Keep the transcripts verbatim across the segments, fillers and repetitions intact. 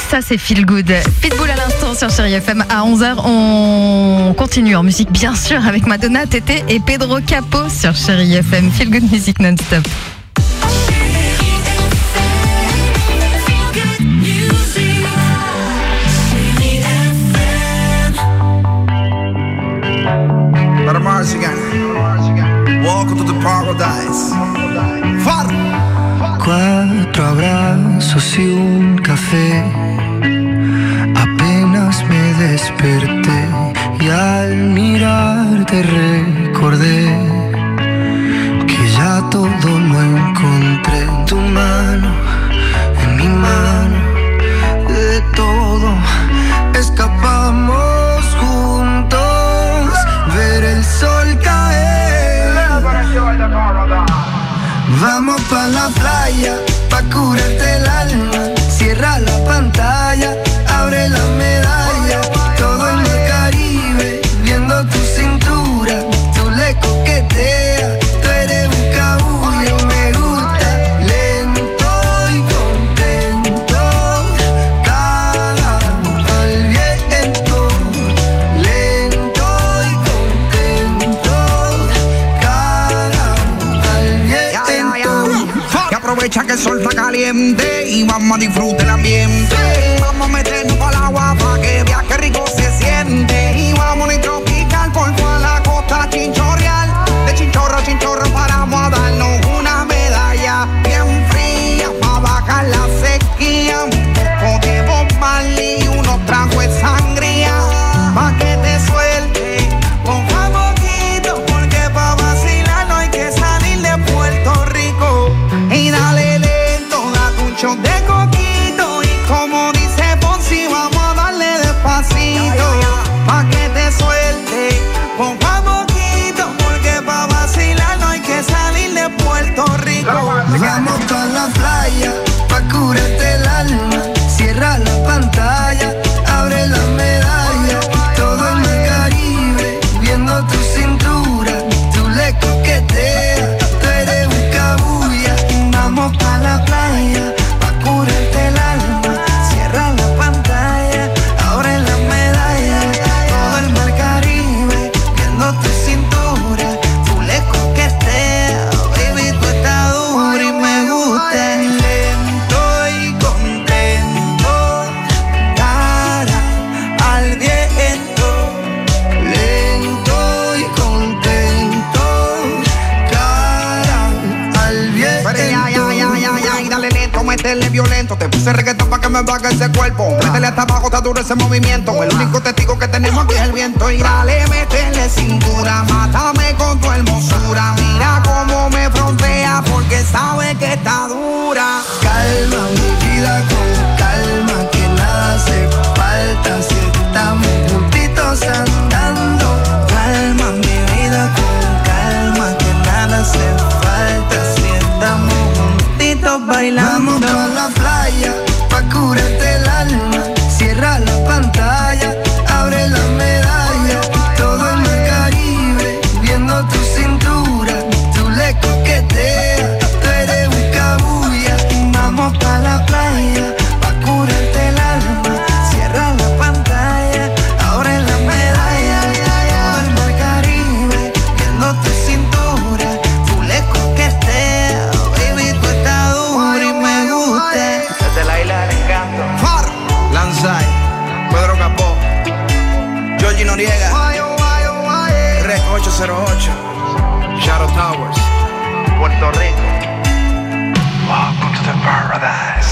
Ça c'est Feel Good. Pitbull à l'instant sur Chérie F M. À onze heures, on continue en musique bien sûr avec Madonna, Tété et Pedro Capó sur Chérie F M. Feel Good music non-stop. Welcome to the paradise. Far. Cuatro abrazos y un café. Apenas me desperté y al mirarte recordé que ya todo lo encontré en tu mano, en mi mano. De todo escapamos juntos, ver el sol caer. Vamos pa' la playa, pa' curarte el alma. Cierra la pantalla, abre la medalla. Todo en el Caribe, viendo tu cintura. Tú le coqueteas, tú eres un cabullo. Me gusta, lento y contento. Cara al viento, lento y contento. Cara al viento. Que aprovecha que el sol está caliente y vamos a disfrutar el ambiente. Vamos a meternos para el agua para que veas qué rico se siente. Y vamos a tropical por toda la costa chinchorreal. De chinchorro a chinchorro paramos a darnos una medalla bien fría para bajar la sequía. Un poco de Bob Marley y unos tragos de sangría pa' que te suelte. Ponga poquito porque pa' vacilar no hay que salir de Puerto Rico. Y dale lento, date un shot de coquito. Y como dice Ponzi, vamos a darle despacito pa' que te suelte. Poco a poquito, porque pa' vacilar no hay que salir de Puerto Rico. Vamos pa' la playa, pa' curarte el alma. Cierra la pantalla, abre la medalla. Todo en el Caribe, viendo tu cintura. Tú le coqueteas, tú eres un cabulla. Vamos pa' la playa, pa' curarte el alma. Cierra la pantalla, abre la medalla. Todo el mar Caribe, viendo tu cintura. Tú le coqueteas, baby, tú estás dura y me gusta. Lento y contento, cara al viento. Lento y contento, cara al viento. Pero ya, ya, ya, ya, ya, y dale lento, métele violento. Te puse reggaetón pa' que me baje ese cuerpo. Métele hasta abajo, está duro ese movimiento. El único testigo que tenemos aquí es el viento. Y dale, métele cintura, mátame con tu hermosura. Mira cómo me frontea porque sabe que está dura. Calma mi vida con calma, que nada hace falta si estamos juntitos andando. Calma mi vida con calma, que nada hace falta si estamos juntitos bailando. Vamos pa' la playa, pa' curarte el alma. Cierra la pantalla, abre la medalla. Todo en el Caribe, viendo tu cintura. Tú le coqueteas, tú eres un cabulla. Vamos pa' la playa, pa' curarte el alma. Cierra la pantalla, abre la medalla. Todo el mar Caribe, viendo tu cintura. Tú le coqueteas, baby, tú estás dura y me gusta. Desde la isla del encanto. Far, Lanzai, Pedro Capó, Georgie Noriega, Rec ocho cero ocho, Shadow Towers, Puerto Rico. Welcome to the paradise.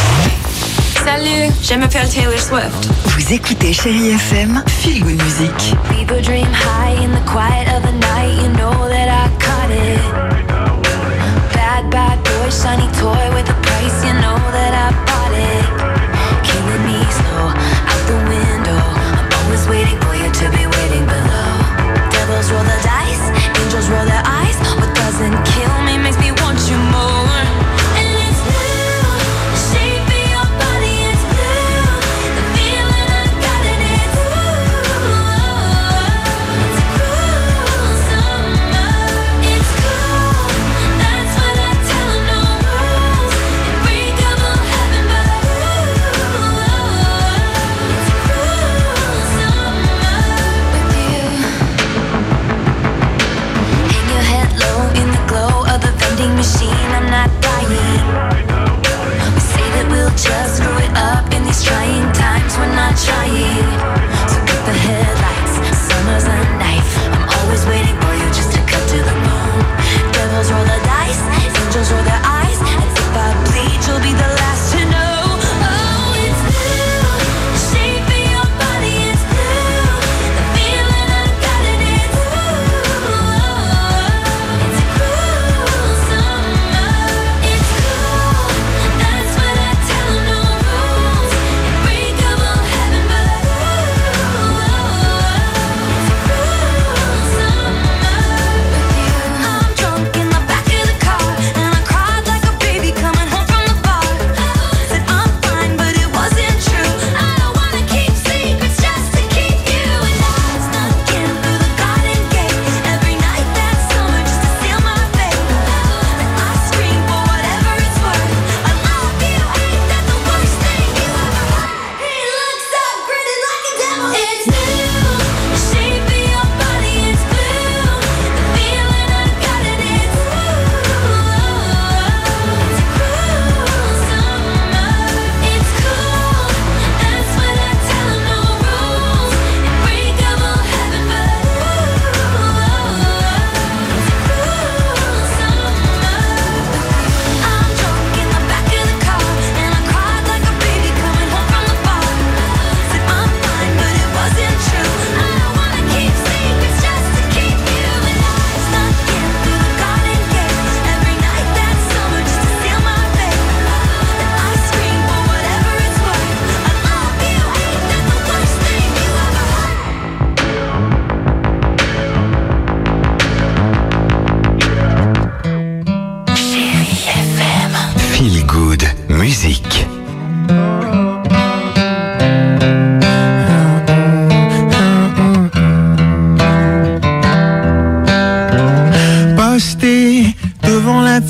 Salut, je m'appelle Taylor Swift. Vous écoutez Chérie F M, Feel Good Music. People dream high in the quiet of the night. You know that I caught it. Bad, bad boy, shiny toy with a price. You know that I bought it. Killing me slow, out the window. I'm always waiting for you to be waiting below. Devils roll the dice, angels roll their eyes. What doesn't kill me makes me want you more. And it's blue, the shape of your body is blue. The feeling I got in it, ooh. It's a cruel summer, it's cool. That's what I tell 'em, no rules. Unbreakable heaven.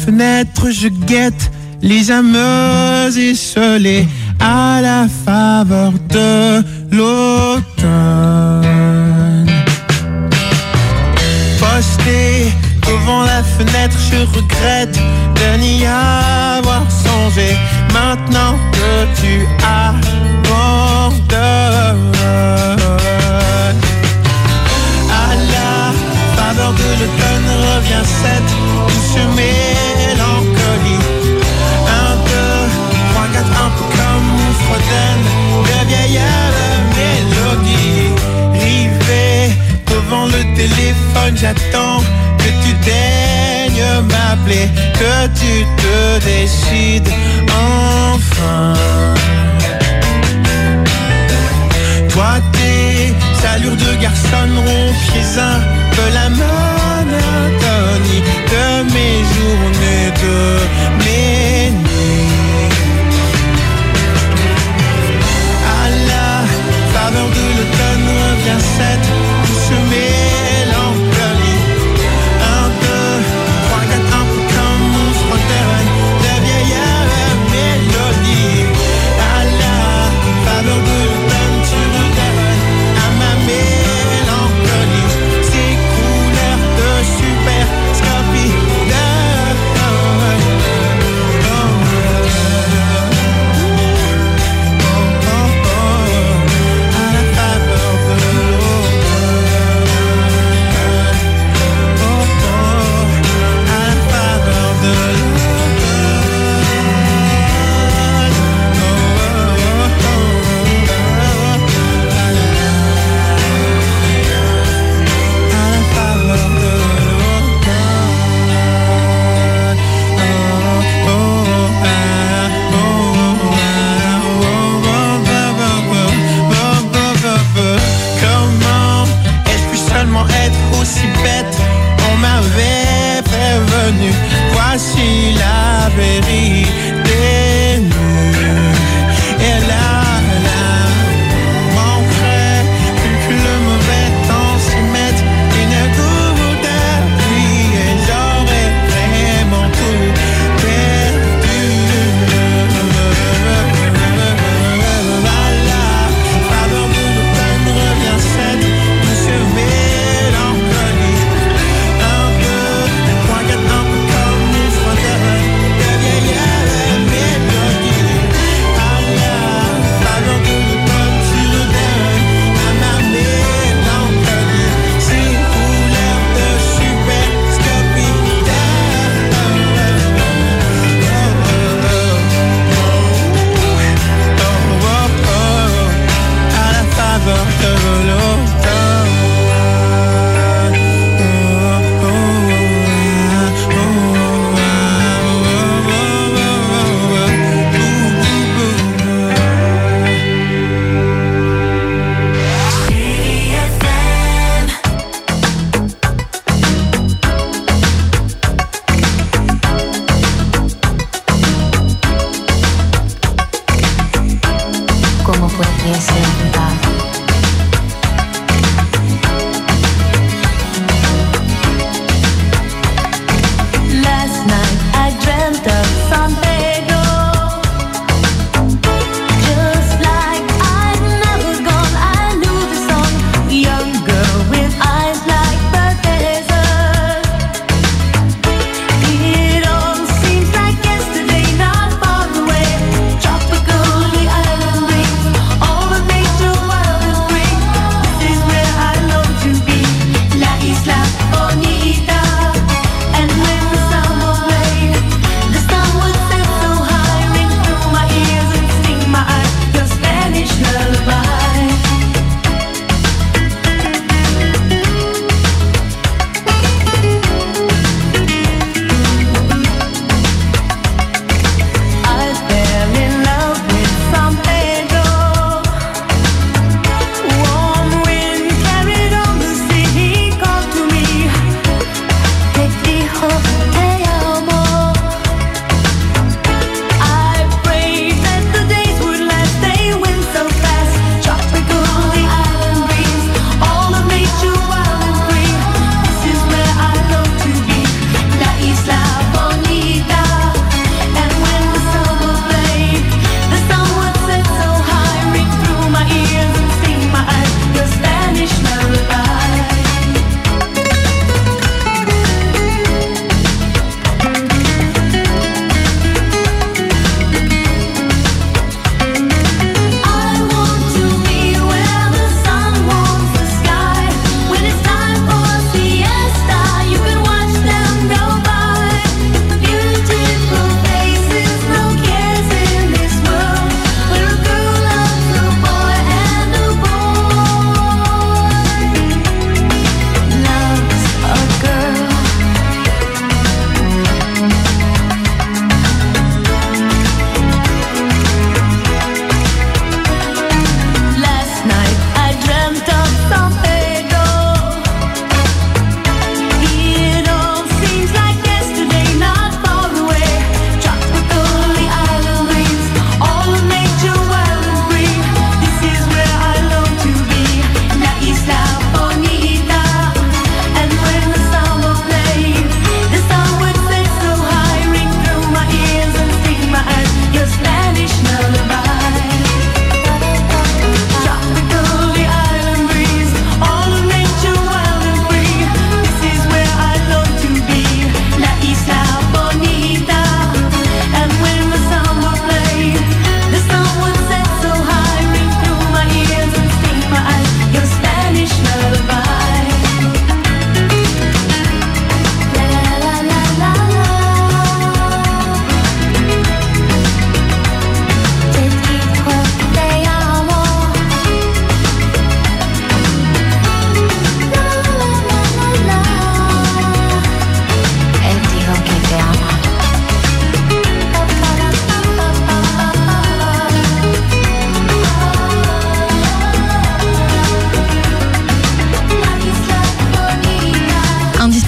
fenêtre, je guette les âmes esselées à la faveur de l'automne. Posté devant la fenêtre, je regrette de n'y avoir songé. Maintenant que tu abandonnes, à la faveur de l'automne revient cette douce mélancolie. Un, deux, trois, quatre, un peu comme on fredonne de vieilles mélodies. Rivé devant le téléphone, j'attends que tu daignes m'appeler, que tu te décides enfin. Toi tes allures de garçon rompiez un peu la monotonie de mes journées, de mes nuits. À la faveur de l'automne revient cette douce mélancolie. Un, deux, trois, quatre, un peu comme on fredonne de vieilles mélodies. À la faveur de l'automne tu redonnes à ma mélancolie ces couleurs de super scopie de aussi bête, on m'avait prévenu. Voici la vérité nue. Et là, là, manquerait plus que le mauvais temps s'y mette une goutte de pluie et j'aurais vraiment tout perdu. À la faveur de l'automne revient cette douce mélancolie. Un peu, trois, quatre, un peu comme une frontière de vieilles mélodies. À la faveur de l'automne tu redonnes à ma mélancolie ces couleurs de super scopie de à la faveur de ¿Cómo podría ser verdad? Last night I dreamt of San Pedro, just like I never gone. I knew the song, young girl with eyes like the desert. It all seems like yesterday, not far away. Tropical, the island breeze, all the nature wild.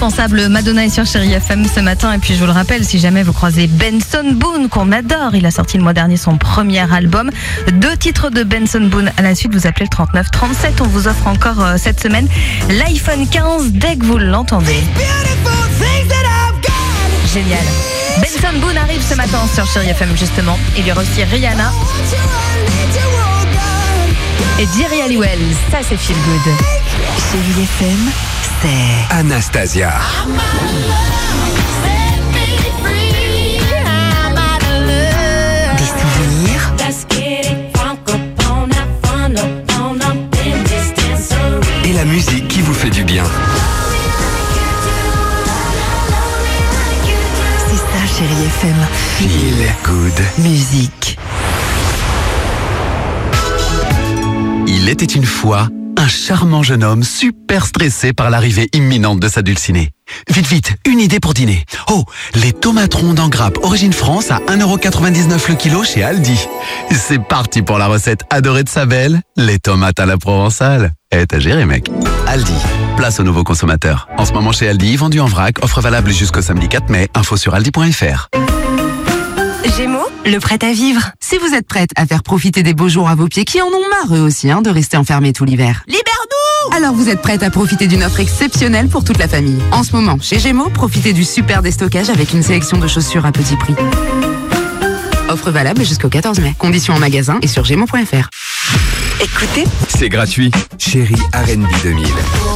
indispensable. Madonna est sur Chérie F M ce matin. Et puis je vous le rappelle, si jamais vous croisez Benson Boone, qu'on adore, il a sorti le mois dernier son premier album. Deux titres de Benson Boone à la suite, vous appelez le trente-neuf trente-sept. On vous offre encore euh, cette semaine l'iPhone quinze dès que vous l'entendez. Génial. Benson Boone arrive ce matin sur Chérie F M justement. Il y aura aussi Rihanna et Jerry Halliwell. Ça c'est feel good. Chérie F M, c'est Anastasia. des souvenirs, Et la musique qui vous fait du bien. c'est ça Chérie F M. Feel good. Musique. Il était une fois un charmant jeune homme super stressé par l'arrivée imminente de sa dulcinée. Vite, vite, une idée pour dîner. Oh, les tomates rondes en grappe Origine France à un euro quatre-vingt-dix-neuf le kilo chez Aldi. C'est parti pour la recette adorée de sa belle, les tomates à la provençale. Eh, t'as géré, mec. Aldi, place aux nouveaux consommateurs. En ce moment chez Aldi, vendu en vrac, offre valable jusqu'au samedi quatre mai. Info sur aldi point f r. Gémeaux, le prêt à vivre. Si vous êtes prête à faire profiter des beaux jours à vos pieds qui en ont marre eux aussi hein, de rester enfermés tout l'hiver. Libère-nous! Alors vous êtes prête à profiter d'une offre exceptionnelle pour toute la famille. En ce moment, chez Gémeaux, profitez du super déstockage avec une sélection de chaussures à petit prix. Offre valable jusqu'au quatorze mai. Conditions en magasin et sur gémeaux point f r. Écoutez, C'est gratuit. Chérie R and B deux mille.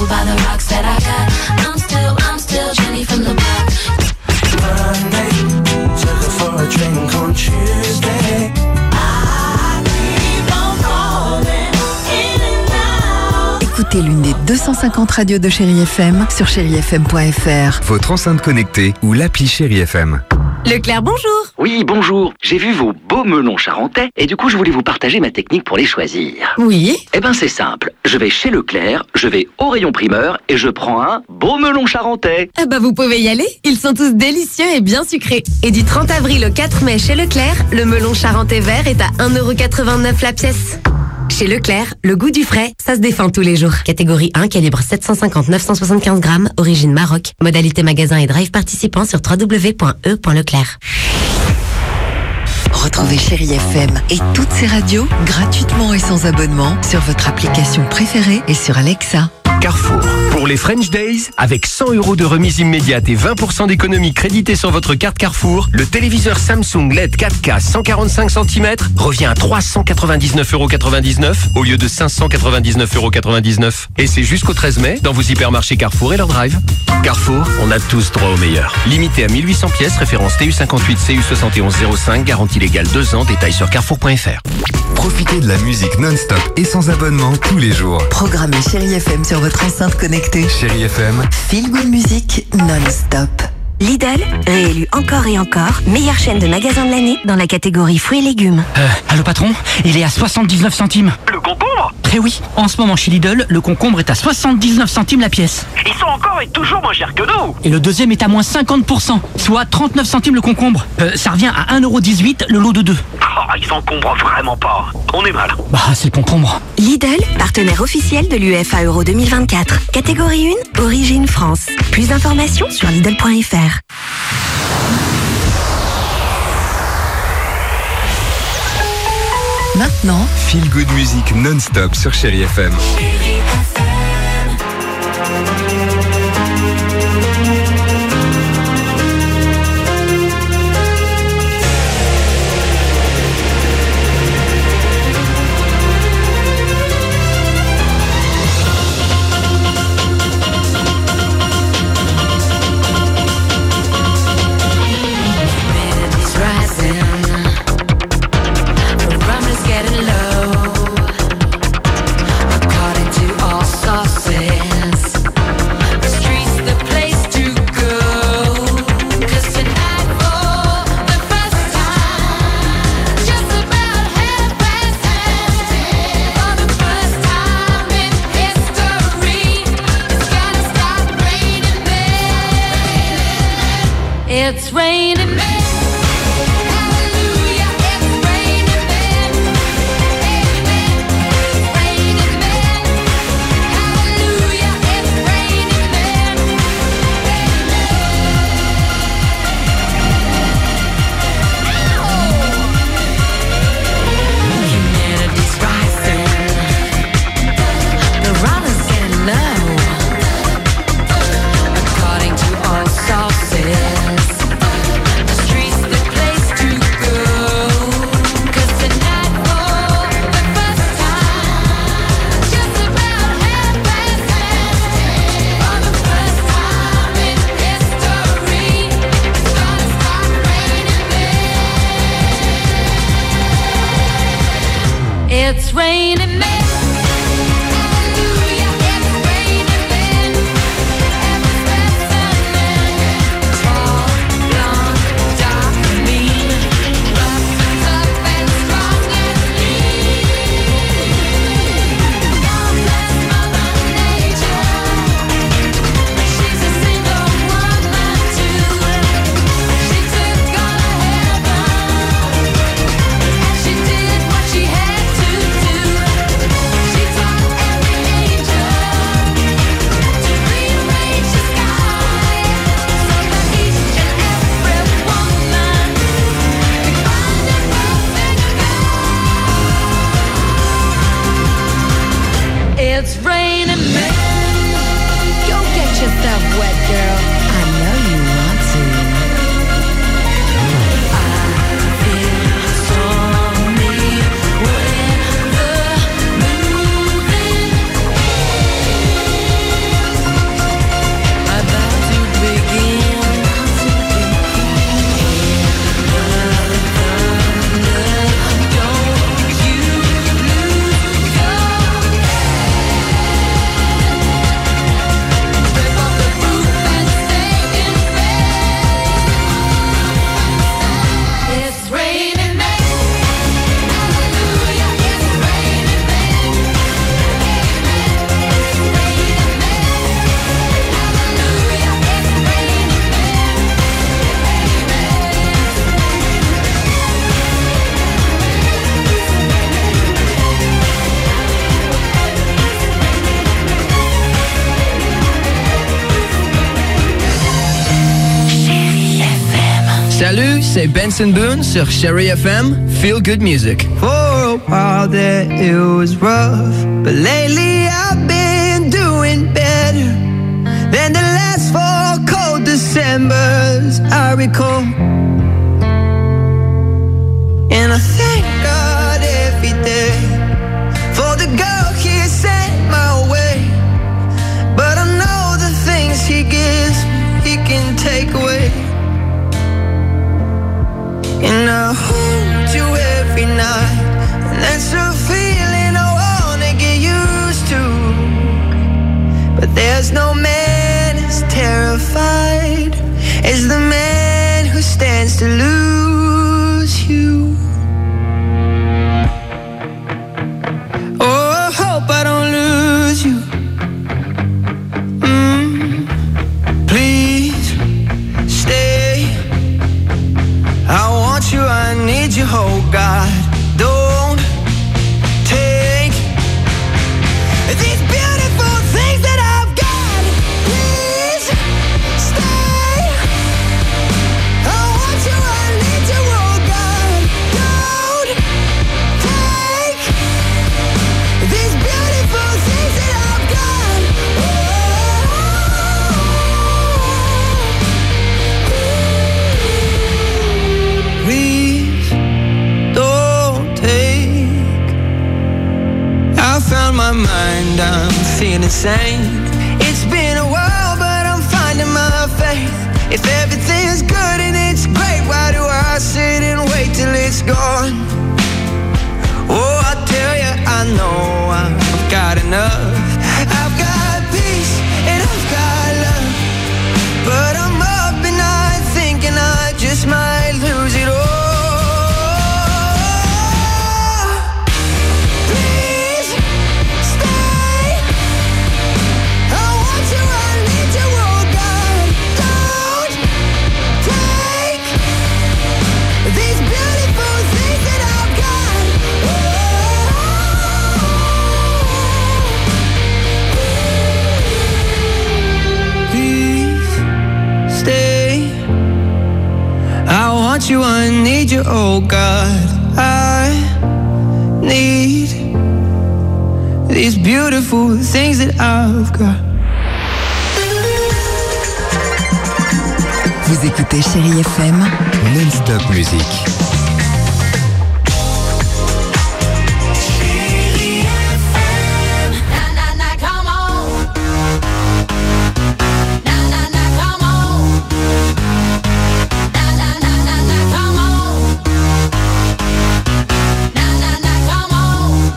écoutez l'une des deux cent cinquante radios de Chérie F M sur chérie f m point f r. Votre enceinte connectée ou l'appli Chérie F M. Leclerc, bonjour. Oui, bonjour. J'ai vu vos beaux melons charentais et du coup, je voulais vous partager ma technique pour les choisir. Oui. Eh ben, c'est simple. Je vais chez Leclerc, je vais au rayon primeur et je prends un beau melon charentais. Ah bah vous pouvez y aller. Ils sont tous délicieux et bien sucrés. Et du trente avril au quatre mai chez Leclerc, le melon charentais vert est à un euro quatre-vingt-neuf la pièce. Chez Leclerc, le goût du frais, ça se défend tous les jours. Catégorie un, calibre sept cent cinquante à neuf cent soixante-quinze grammes, origine Maroc. Modalité magasin et drive participant sur w w w point e point leclerc. Retrouvez Chérie F M et toutes ses radios gratuitement et sans abonnement sur votre application préférée et sur Alexa. Carrefour. Pour les French Days, avec cent euros de remise immédiate et vingt pour cent d'économie créditée sur votre carte Carrefour, le téléviseur Samsung L E D quatre K cent quarante-cinq centimètres revient à trois cent quatre-vingt-dix-neuf euros quatre-vingt-dix-neuf au lieu de cinq cent quatre-vingt-dix-neuf euros quatre-vingt-dix-neuf. Et c'est jusqu'au treize mai dans vos hypermarchés Carrefour et leur drive. Carrefour, on a tous droit au meilleur. Limité à mille huit cents pièces, référence T U cinquante-huit C U soixante et onze zéro cinq, garantie légale deux ans, détail sur carrefour point f r. Profitez de la musique non-stop et sans abonnement tous les jours. Programmez Chérie F M sur votre enceinte connectée. Chérie F M. Feel good music non-stop. Lidl, réélu encore et encore, meilleure chaîne de magasins de l'année dans la catégorie fruits et légumes. Euh, allô patron, il est à soixante-dix-neuf centimes. Le concombre? Eh oui, en ce moment chez Lidl, le concombre est à soixante-dix-neuf centimes la pièce. Ils sont encore et toujours moins chers que nous. Et le deuxième est à moins cinquante pour cent, soit trente-neuf centimes le concombre. Euh, ça revient à un euro dix-huit le lot de deux. Oh, ils s'encombrent vraiment pas. On est mal. Bah, c'est le concombre. Lidl, partenaire officiel de l'U E F A Euro deux mille vingt-quatre. Catégorie un, origine France. Plus d'informations sur lidl point f r. Maintenant, Feel good music non-stop sur Chérie F M. According to all sources, It's raining men. It's raining men. Go get yourself wet, girl. I know you want to. I feel stormy weather moving about to begin. Don't you lose your It's raining men. Hallelujah, it's raining men. Amen. It's raining men. Hallelujah, it's raining Salut, c'est Benson Boone sur Chérie F M. Feel good music. For a while there it was rough, but lately I've been doing better than the last four cold Decembers I recall. And I thank God every day for the girl He sent my way. But I know the things He gives me, He can take away. And I hold you every night, and that's a feeling I wanna get used to. But there's no man as terrified as the man who stands to lose you. Oh, I hope I don't lose you. Mm, please stay. I want you, I need you, oh God. Don't take these beautiful things that I've got. Please stay. I want you, I need you, oh God. Don't take these beautiful things that I've got. Please don't take. I found my mind, I'm feeling sane. It's been a while, but I'm finding my faith. If everything's good and it's great, why do I sit and wait till it's gone? Oh, I tell you, I know I've got enough. I've got peace and I've got love, but I'm up and I'm thinking I just might lose it all. Please stay. I want you, I need you, oh God. Don't take these beautiful things that I've got. Please stay. I want you, I need you, oh God. I need these beautiful things that I've got. Vous écoutez Chérie F M. Non-stop musique. Come on.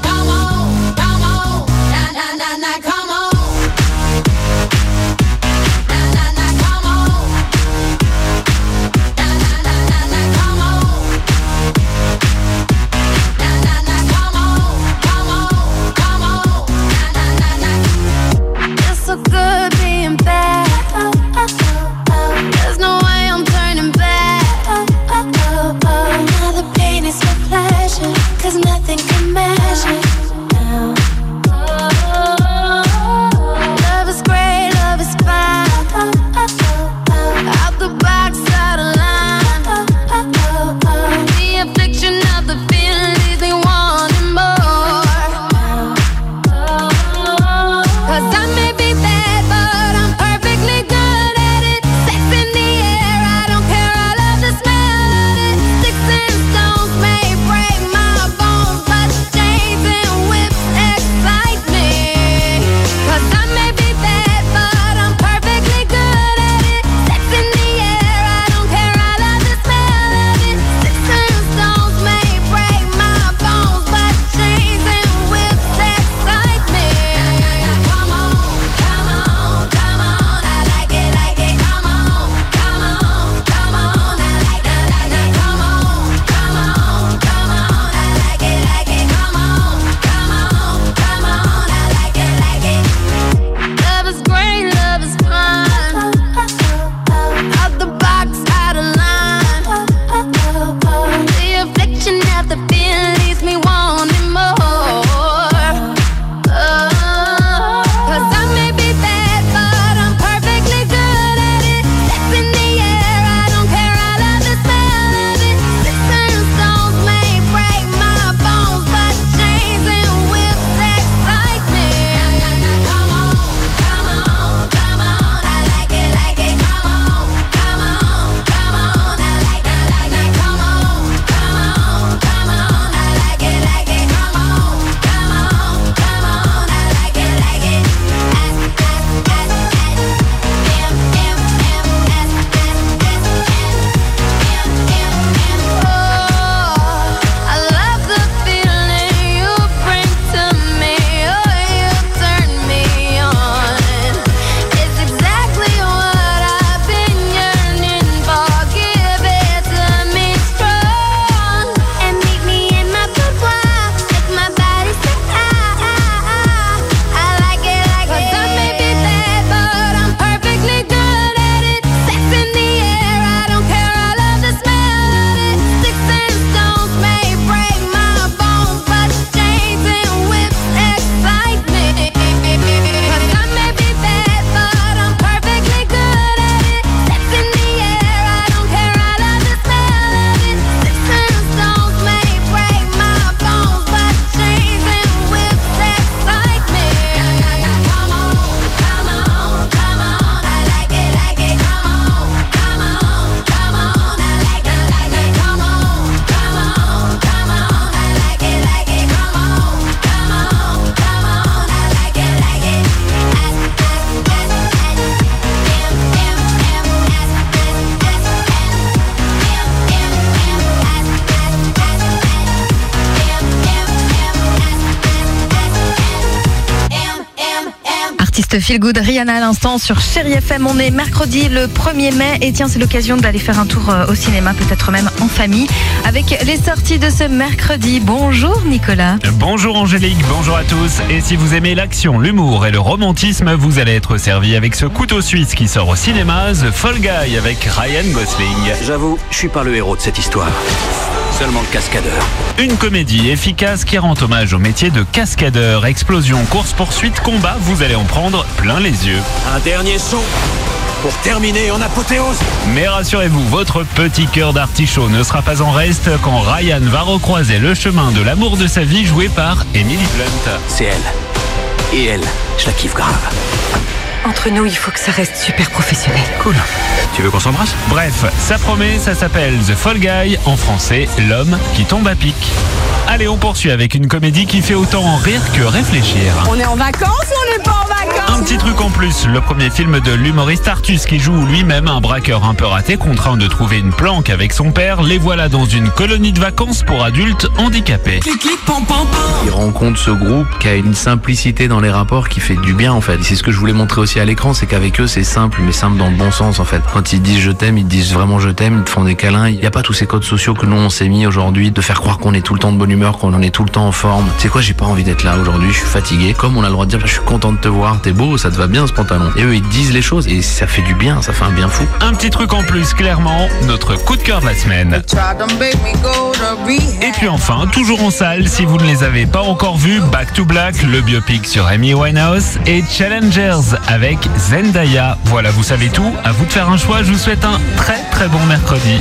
L'artiste Feel Good, Rihanna à l'instant sur Chérie F M. On est mercredi le premier mai et tiens, c'est l'occasion d'aller faire un tour au cinéma, peut-être même en famille, avec les sorties de ce mercredi. Bonjour Nicolas. Bonjour Angélique, bonjour à tous. Et si vous aimez l'action, l'humour et le romantisme, vous allez être servi avec ce couteau suisse qui sort au cinéma, The Fall Guy avec Ryan Gosling. J'avoue, je suis pas le héros de cette histoire. Seulement le cascadeur. Une comédie efficace qui rend hommage au métier de cascadeur. Explosion, course, poursuite, combat, vous allez en prendre plein les yeux. Un dernier saut pour terminer en apothéose. Mais rassurez-vous, votre petit cœur d'artichaut ne sera pas en reste quand Ryan va recroiser le chemin de l'amour de sa vie joué par Emily Blunt. C'est elle. Et elle, je la kiffe grave. Entre nous, il faut que ça reste super professionnel. Cool. Tu veux qu'on s'embrasse? Bref, ça promet, ça s'appelle The Fall Guy, en français, l'homme qui tombe à pic. Allez, on poursuit avec une comédie qui fait autant rire que réfléchir. On est en vacances ou on n'est pas en vacances? Un petit truc en plus, le premier film de l'humoriste Artus qui joue lui-même un braqueur un peu raté contraint de trouver une planque avec son père. Les voilà dans une colonie de vacances pour adultes handicapés. Il rencontre ce groupe qui a une simplicité dans les rapports qui fait du bien en fait. C'est ce que je voulais montrer aussi à l'écran, c'est qu'avec eux c'est simple, mais simple dans le bon sens en fait. Quand ils disent je t'aime, ils disent vraiment je t'aime, ils te font des câlins. Il n'y a pas tous ces codes sociaux que nous on s'est mis aujourd'hui, de faire croire qu'on est tout le temps de bonne humeur, qu'on en est tout le temps en forme. C'est quoi, j'ai pas envie d'être là aujourd'hui, je suis fatigué. Comme on a le droit de dire je suis content de te voir, t'es beau, ça te va bien ce pantalon. Et eux ils disent les choses et ça fait du bien, ça fait un bien fou. Un petit truc en plus, clairement, notre coup de cœur de la semaine. Et puis enfin, toujours en salle, si vous ne les avez pas encore vus, Back to Black, le biopic sur Amy Winehouse et Challengers avec Zendaya. Voilà, vous savez tout, à vous de faire un choix, je vous souhaite un très très bon mercredi.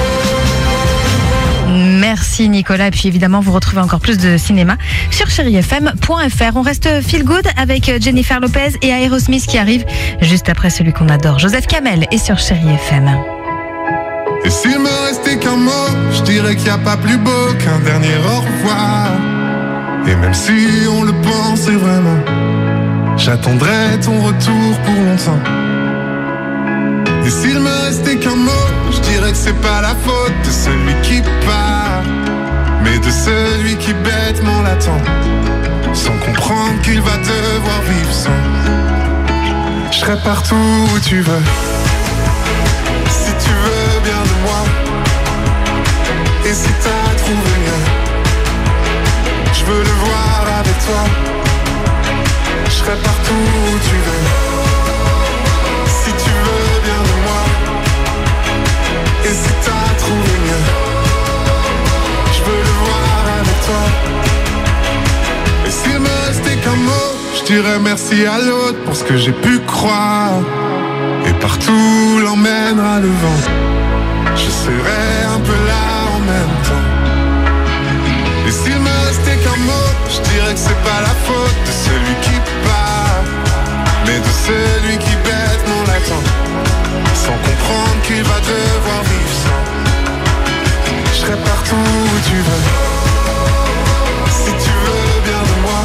Merci Nicolas, et puis évidemment vous retrouvez encore plus de cinéma sur chérie f m point f r. On reste feel good avec Jennifer Lopez et Aerosmith qui arrive juste après celui qu'on adore. Joseph Kamel est sur Chérie F M. Et s'il me restait qu'un mot, je dirais qu'il n'y a pas plus beau qu'un dernier au revoir. Et même si on le pensait vraiment, j'attendrai ton retour pour longtemps. Et s'il me restait qu'un mot, je dirais que c'est pas la faute de celui qui part, mais de celui qui bêtement l'attend, sans comprendre qu'il va devoir vivre sans. Je serai partout où tu veux, si tu veux bien de moi. Et si t'as trouvé mieux, je veux le voir avec toi. Je serai partout où tu veux, si tu veux bien de moi. Et si t'as trouvé mieux, je veux le voir avec toi. Et s'il me restait qu'un mot, je dirais merci à l'autre pour ce que j'ai pu croire. Et partout l'emmènera le vent, je serai un peu là en même temps. Et s'il me restait qu'un mot, je dirais que c'est pas la faute de celui qui part, mais de celui qui bêtement l'attend, sans comprendre qu'il va devoir vivre sans. Je serai partout où tu veux, si tu veux bien de moi.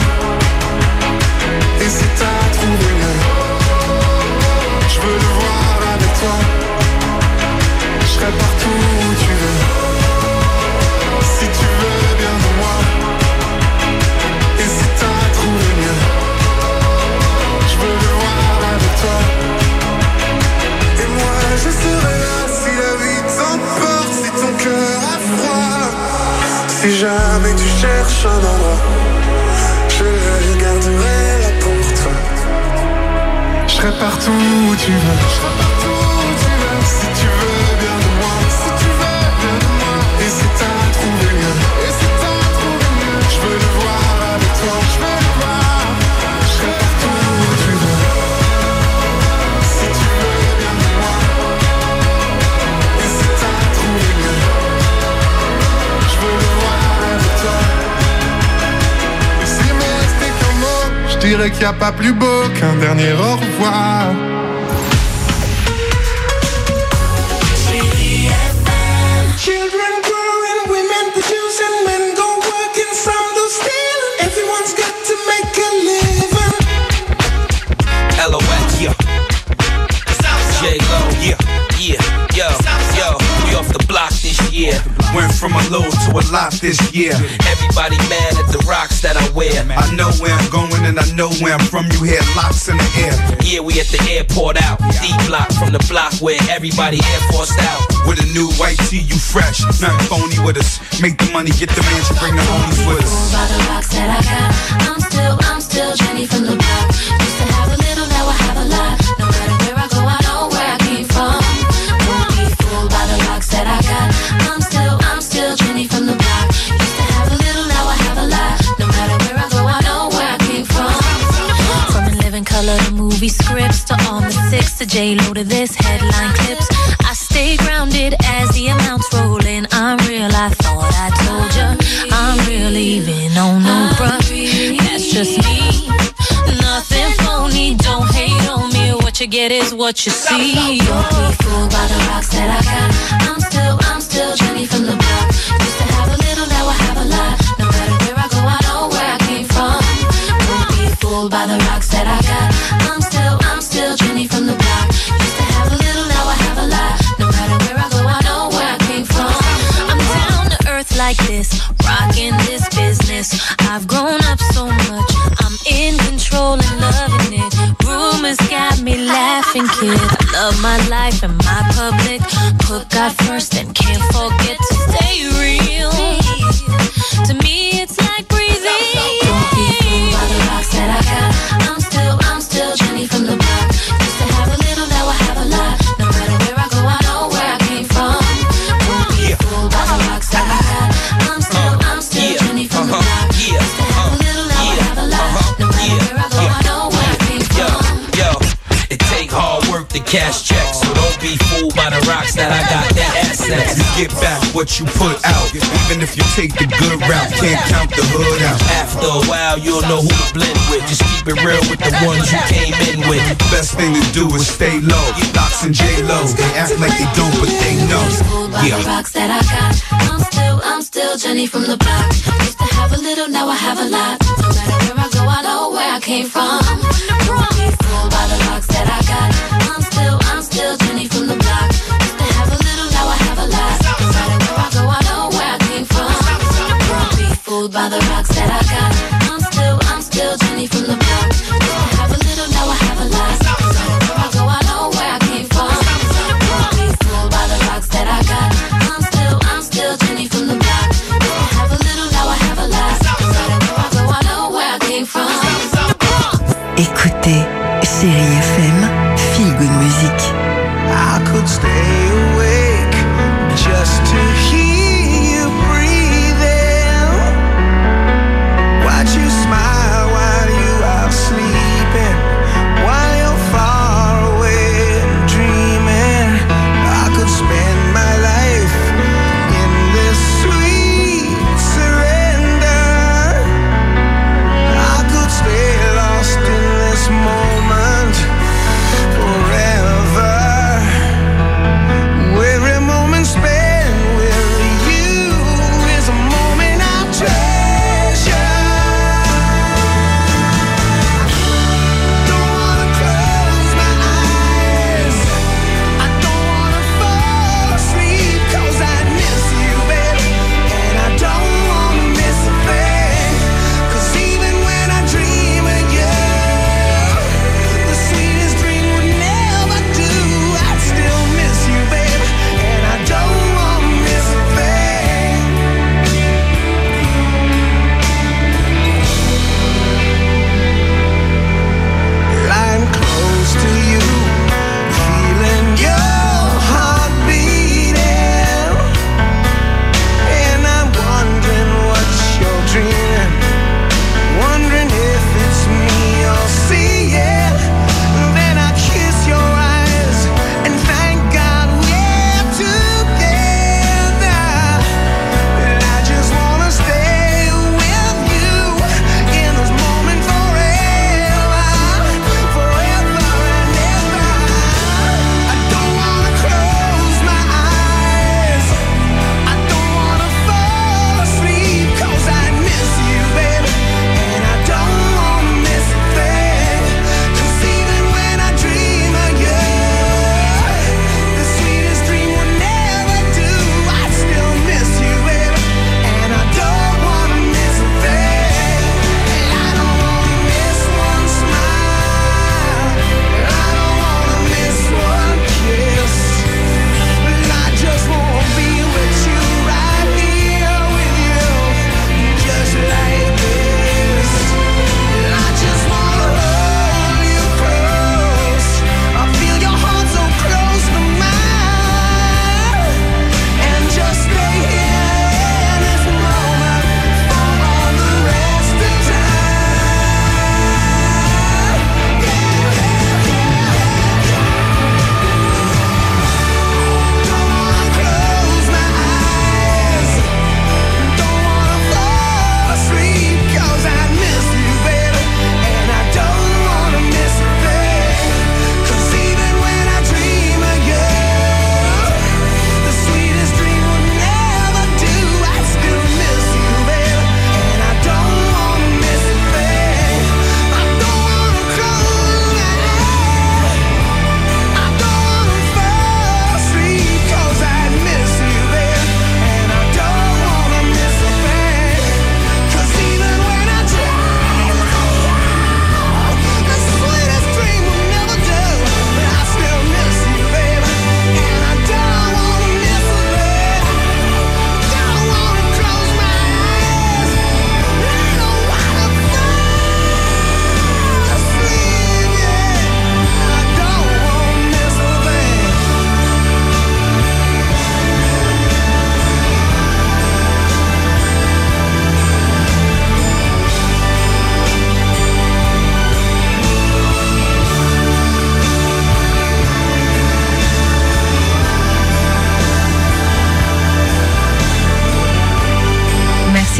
Et si t'as trouvé mieux, je veux le voir avec toi. Je serai partout où tu veux, si tu veux bien de moi. Et si t'as trouvé mieux, je veux le voir avec toi. Et moi je serai là si la vie t'emporte, si ton cœur a froid. Si jamais tu cherches un endroit, je le garderai là pour toi. Je serai partout où tu veux, je serai partout où tu veux. Si tu veux bien de moi, si tu veux bien de moi. Et si t'as trouvé mieux, et si t'as trouvé mieux, je veux le voir avec toi, je veux le voir. Je serai partout où tu veux, si tu veux bien de moi. Et si t'as trouvé mieux, je veux le voir avec toi. Et s'il me restait qu'un mot, je dirais qu'il n'y a pas plus beau qu'un dernier au revoir. Children growing, women producing, men go working, some do stealing. Everyone's got to make a living. L O X, yeah. J-Lo, yeah, yeah, yo, yo. We off the block this year. Went from a load to a lot this year. Everybody mad at the rocks that I wear. I know where I'm going and I know where I'm from. You hear locks in the air. Yeah, we at the airport out. D-block from the block where everybody Air Forced out. With a new white tee, you fresh. Nothing phony with us. Make the money, get the man to bring the homies with us. By the rocks that I got, I'm still, I'm still Jenny from the block. Used to have a little, now I have a lot. No matter where I go, I know where I came from. Don't be fooled by the rocks that I got. I'm still, I'm still Jenny from the block. Used to have a little, now I have a lot. No matter where I go, I know where I came from. From In Living Color to movie scripts to On the Six to J-Lo to this headline clips. I stay grounded as the amounts roll in. I'm real, I thought I told ya. I'm real even on no bruh. That's just me. Nothing phony, don't hate on me. What you get is what you see. Don't be fooled by the rocks that I got. I'm still, I'm still Jenny from the block. Used to have a little, now I have a lot. No matter where I go, I know where I came from. Don't be fooled by the rocks that I got. I'm still, I'm still Jenny from the block. Used to have a little, now I have a lot. No matter where I go, I know where I came from. I'm down to earth like this, rocking this business. I've grown up so much, I'm in control and loving it. Rumors got me laughing, kid. I love my life and my public. Put God first and can't forget to stay real. To me, it's like breathing. Don't be fooled by the rocks that I got. I'm still, I'm still Jenny from the block. Used to have a little, now I have a lot. No matter where I go, I know where I came from. Don't be fooled by the rocks that I got. I'm still, I'm still Jenny from the block. Used to have a little, now I have a lot. No matter where I go, I know where I came from. Yo, it take hard work to cash checks, so don't be fooled by the rocks that I got. That assets. You get back what you put out. Even if you take the good route, can't count the hood out. After a while, you'll know who to blend with. Just keep it real with the ones you came in with. Best thing to do is stay low. Locks and J-Lo, they act like they don't, but they know. Yeah. The rocks that I got. I'm still, I'm still Jenny from the block. Used to have a little, now I have a lot. No matter where I go, I know where I came from. Don't be fooled by the rocks that I got. I'm still, I'm still Jenny from the block. Used to have a little, now I have a lot. No matter where I go, I know where I came from. Don't be fooled by the rocks that I got. I'm still, I'm still Jenny from the block. Used to have a little, now I have a lot. No matter where I go, I know where I came from. Don't be fooled by the rocks that I got. I'm still, I'm still Jenny from the block. Used to have a little, now I have a lot. No matter where I go, I know where I came from.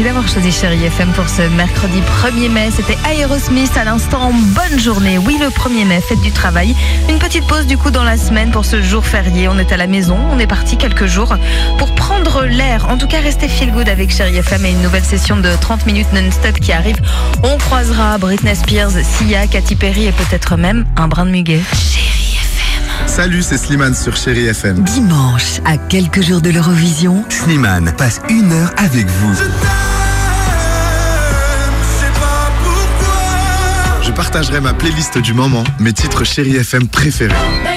Merci d'avoir choisi Chérie F M pour ce mercredi premier mai. C'était Aerosmith à l'instant. Bonne journée. Oui, le premier mai, fête du travail. Une petite pause du coup dans la semaine pour ce jour férié. On est à la maison. On est parti quelques jours pour prendre l'air. En tout cas, restez feel good avec Chérie F M et une nouvelle session de trente minutes non-stop qui arrive. On croisera Britney Spears, Sia, Katy Perry et peut-être même un brin de muguet. Salut, c'est Slimane sur Chérie F M. Dimanche, à quelques jours de l'Eurovision, Slimane passe une heure avec vous. Je partagerai ma playlist du moment, mes titres Chérie F M préférés.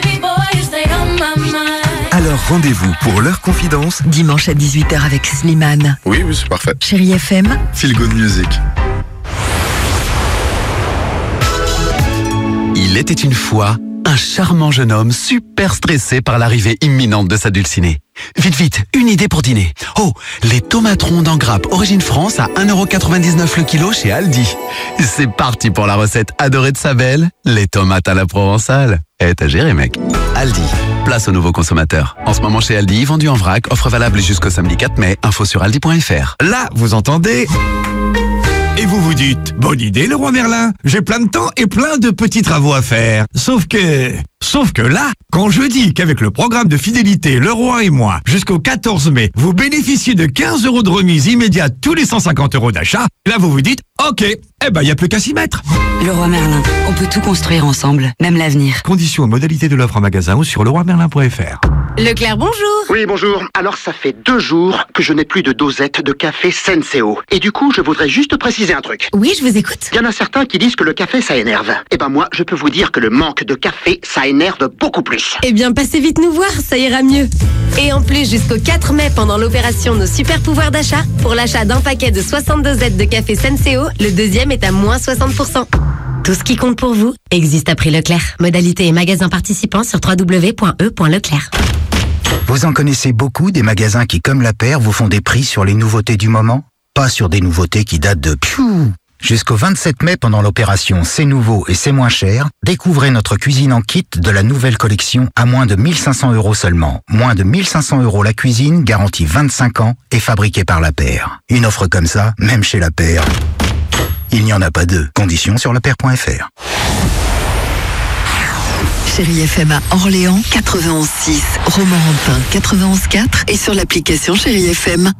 Alors rendez-vous pour l'heure confidence. Dimanche à dix-huit heures avec Slimane. Oui, oui, c'est parfait. Chérie F M. Feel Good Music. Il était une fois un charmant jeune homme super stressé par l'arrivée imminente de sa dulcinée. Vite, vite, une idée pour dîner. Oh, les tomates rondes en grappe origine France à un euro quatre-vingt-dix-neuf le kilo chez Aldi. C'est parti pour la recette adorée de sa belle, les tomates à la provençale. Eh, t'as géré, mec. Aldi, place aux nouveaux consommateurs. En ce moment chez Aldi, vendu en vrac, offre valable jusqu'au samedi quatre mai. Info sur aldi point f r. Là, vous entendez ? Et vous vous dites, bonne idée le roi Merlin, j'ai plein de temps et plein de petits travaux à faire. Sauf que... Sauf que là, quand je dis qu'avec le programme de fidélité Le Roi et moi, jusqu'au quatorze mai, vous bénéficiez de quinze euros de remise immédiate tous les cent cinquante euros d'achat, là vous vous dites, ok, eh ben y a plus qu'à s'y mettre. Le Roi Merlin, on peut tout construire ensemble, même l'avenir. Conditions et modalités de l'offre en magasin ou sur le roi merlin point f r. Leclerc, bonjour. Oui, bonjour. Alors ça fait deux jours que je n'ai plus de dosette de café Senseo. Et du coup, je voudrais juste préciser un truc. Oui, je vous écoute. Il y en a certains qui disent que le café, ça énerve. Eh ben moi, je peux vous dire que le manque de café, ça énerve beaucoup plus. Eh bien, passez vite nous voir, ça ira mieux. Et en plus, jusqu'au quatre mai, pendant l'opération Nos Super Pouvoirs d'achat, pour l'achat d'un paquet de soixante dosettes de café Senseo, le deuxième est à moins soixante pour cent. Tout ce qui compte pour vous existe à prix Leclerc. Modalité et magasins participants sur w w w point e point leclerc. Vous en connaissez beaucoup des magasins qui, comme la paire, vous font des prix sur les nouveautés du moment? Pas sur des nouveautés qui datent de piou. Jusqu'au vingt-sept mai, pendant l'opération C'est nouveau et c'est moins cher, découvrez notre cuisine en kit de la nouvelle collection à moins de mille cinq cents euros seulement. Moins de mille cinq cents euros la cuisine, garantie vingt-cinq ans et fabriquée par la paire. Une offre comme ça, même chez la paire, il n'y en a pas deux. Conditions sur la paire point f r. Chérie F M à Orléans, quatre-vingt-onze six, Romorantin, quatre-vingt-onze quatre et sur l'application Chérie F M.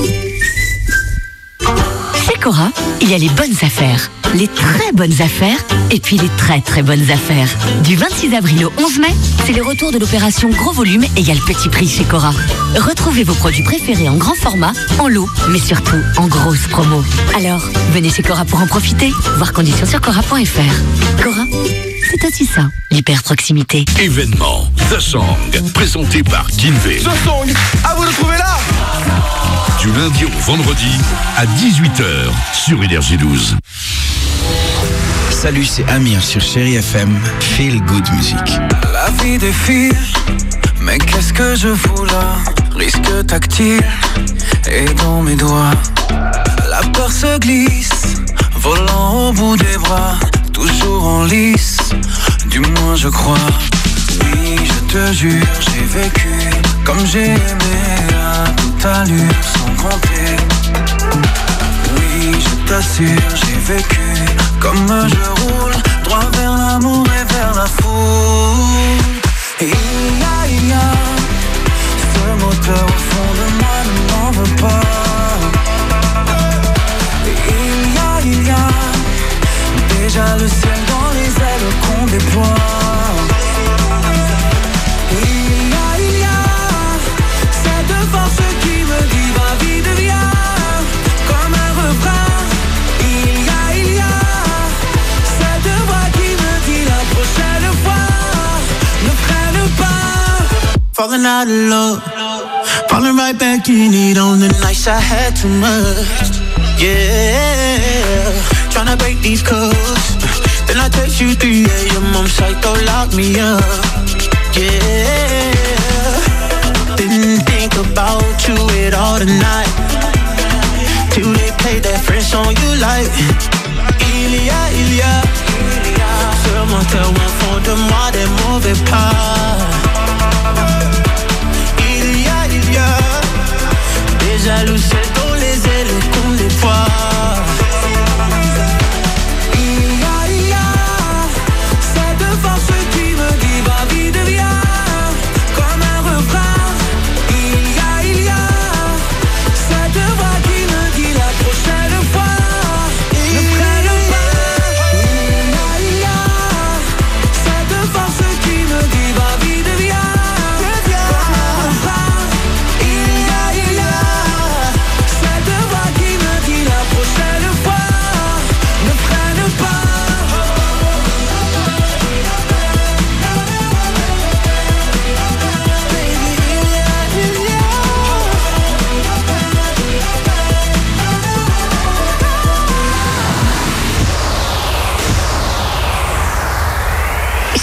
Chez Cora, il y a les bonnes affaires, les très bonnes affaires et puis les très très bonnes affaires. Du vingt-six avril au onze mai, c'est le retour de l'opération Gros Volume égale Petit Prix chez Cora. Retrouvez vos produits préférés en grand format, en lot, mais surtout en grosse promo. Alors, venez chez Cora pour en profiter. Voir conditions sur cora point f r. Cora, c'est aussi ça, l'hyper proximité. Événement The Song, présenté par Kinvey. The Song, à vous de trouver là. Du lundi au vendredi à dix-huit heures sur Énergie douze. Salut, c'est Amir sur Chérie F M. Feel Good Music. La vie défile, mais qu'est-ce que je fous là? Risque tactile et dans mes doigts. La peur se glisse, volant au bout des bras. Toujours en lice, du moins je crois. Oui, je te jure, j'ai vécu comme j'ai aimé à toute allure sans compter. Oui, je t'assure, j'ai vécu comme je roule droit vers l'amour et vers la foule. Et il y a, il y a ce moteur au fond de moi ne m'en veut pas. Et il y a, il y a déjà le ciel dans les ailes qu'on déploie. Il y a, il y a cette force qui me dit va vite viens, comme un refrain. Il y a, il y a cette voix qui me dit la prochaine fois ne freine pas. Falling out of love, falling right back in it on the nights I had too much. Yeah, tryna break these codes. Then I text you three a m, I'm psycho, lock me up. Yeah, didn't think about you at all tonight. Till they play that French song you like. Il y a, il y a ce moteur au fond de moi des mauvais pas. Il y a, il y a déjà le ciel dans les ailes qu'on déploie.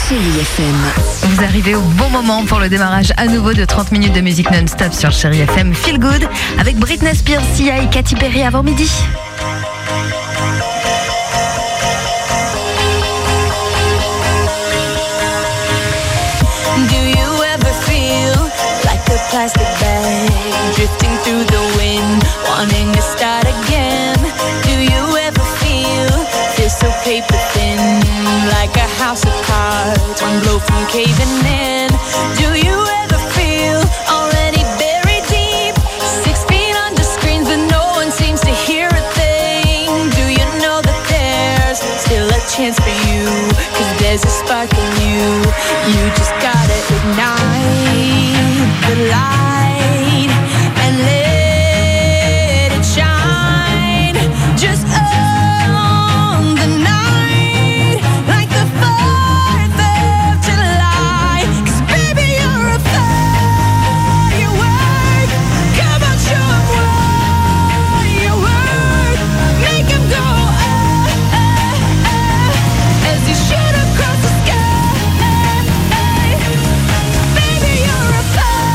Chérie F M. Vous arrivez au bon moment pour le démarrage à nouveau de trente minutes de musique non-stop sur Chérie F M. Feel Good avec Britney Spears, Sia et Katy Perry avant midi. Do you ever feel like a plastic bag drifting through the wind, wanting to start again? Do you ever feel feel so paper thin, like a house of cards, one blow from caving in? Do you ever feel already buried deep, six feet under screens, but no one seems to hear a thing? Do you know that there's still a chance for you? 'Cause there's a spark in you. You just gotta ignite the light and let it shine. Just on the night, like the fourth of July. 'Cause baby, you're a firework. Come on, show 'em what you work. Make 'em go ah, ah, ah, as you shoot across the sky. Baby, you're a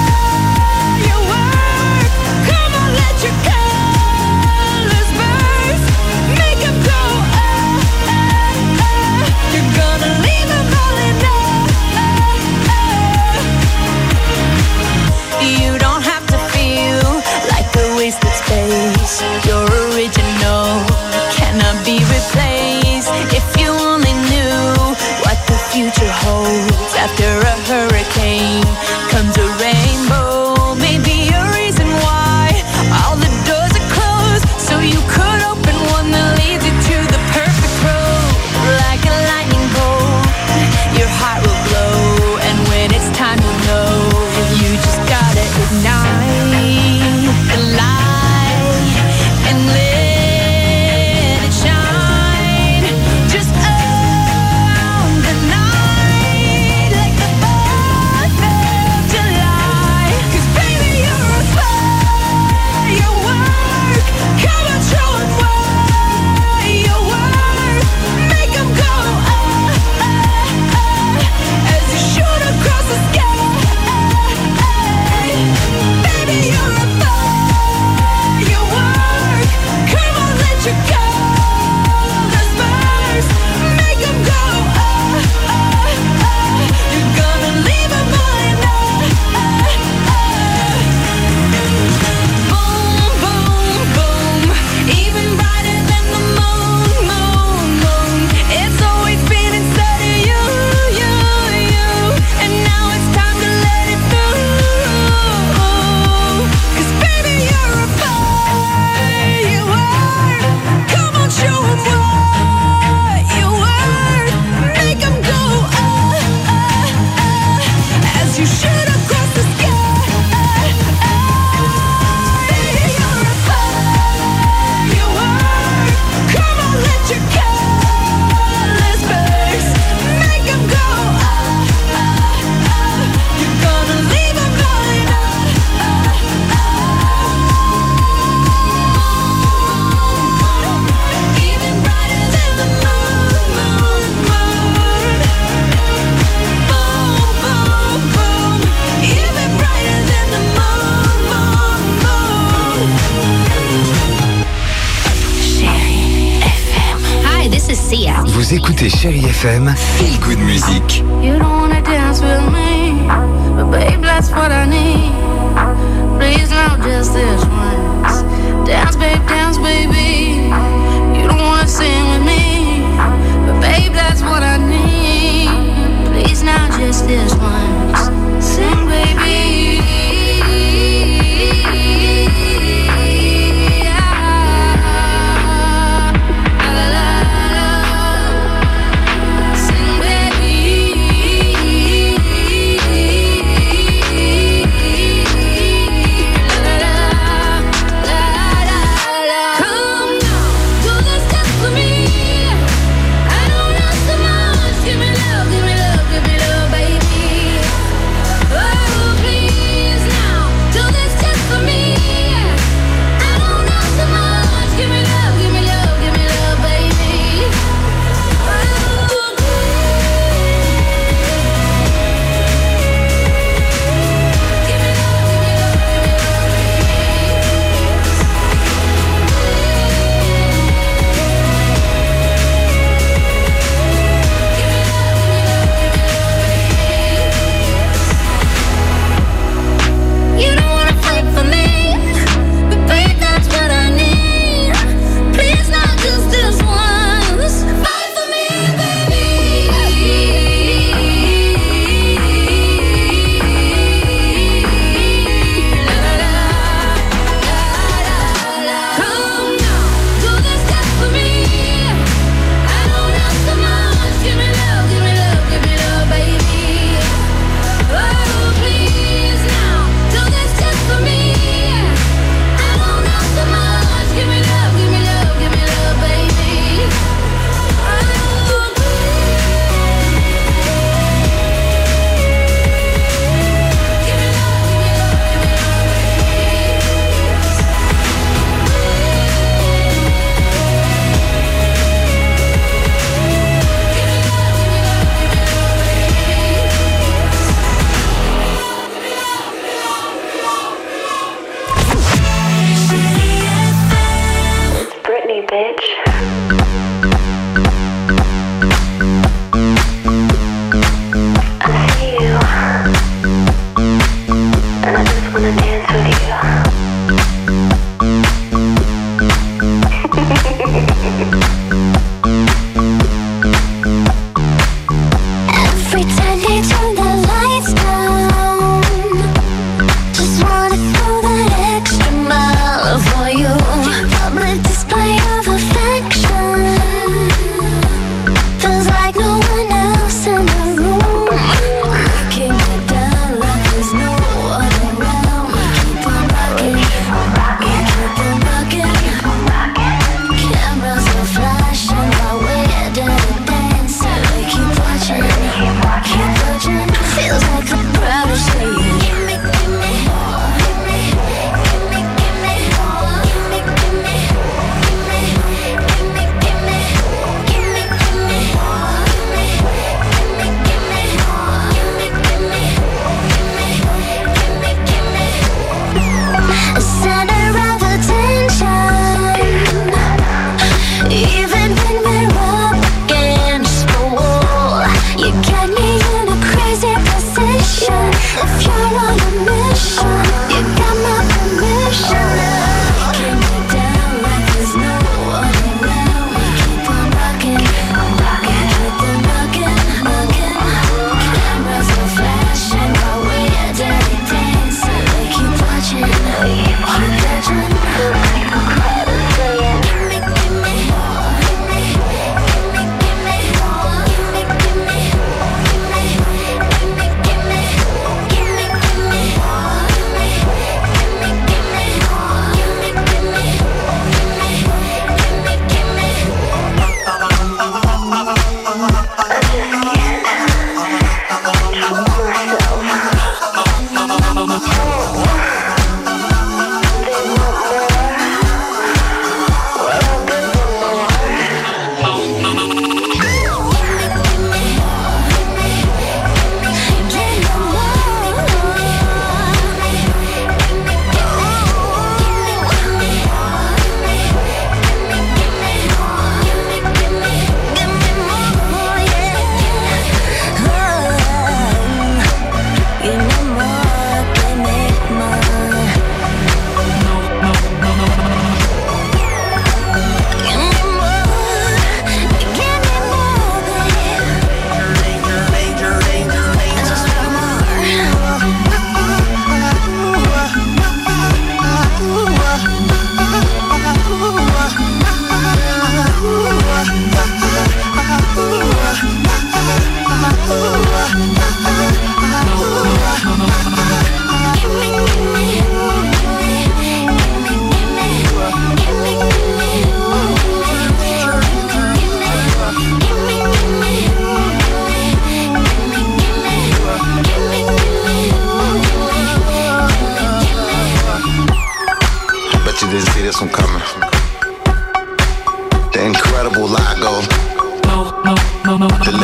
firework. Come on, let your colors burst. Make 'em go ah, ah, ah. You're gonna leave 'em all in awe. You don't have to feel like a wasted space. You're original, cannot be replaced. If you only knew what the future holds. After a hurricane comes a rainbow. Maybe a reason why all the doors are closed, so you could open one that leads you to the perfect road. Like a lightning bolt, your heart will glow, and when it's time to know, you just gotta ignite the light and let it shine. Just on the night, like the fourth of July. 'Cause baby, you're a firework. Come on, show 'em what you work. Make 'em go ah, ah, ah, as you shoot across the sky. Baby, you're a firework. Come on, let your colors burst. Make 'em go ah, ah, ah. You're gonna leave 'em all in awe. Boom, boom, boom. Even brighter than the moon, moon, moon. It's always been inside of you, you, you. And now it's time to let it through. 'Cause baby, you're a firework. Come on, show 'em what you work. Make 'em go ah, ah, ah, as you shoot across the sky. Baby, you're a firework. Come on, let your colors burst. Make 'em go ah, ah, ah. You're gonna leave 'em all in awe. Even brighter than the moon, moon, moon. Boom, boom, boom. Even brighter than the moon, moon, moon. Chérie F M. Hi, this is Sia. Vous écoutez Chérie F M, Feel Good Music. You don't wanna dance with me, but babe, that's what I need. Please now, just this once. Dance, babe, dance, baby. You don't wanna sing with me, but babe, that's what I need. Please now, just this once. Sing, baby. La, la, la. Sing, baby. La, la, la, la, la. Come now.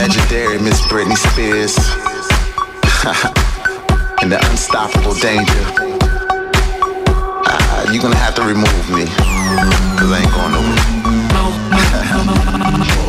legendary Miss Britney Spears. And the unstoppable danger. Uh, you're gonna have to remove me, cause I ain't going nowhere.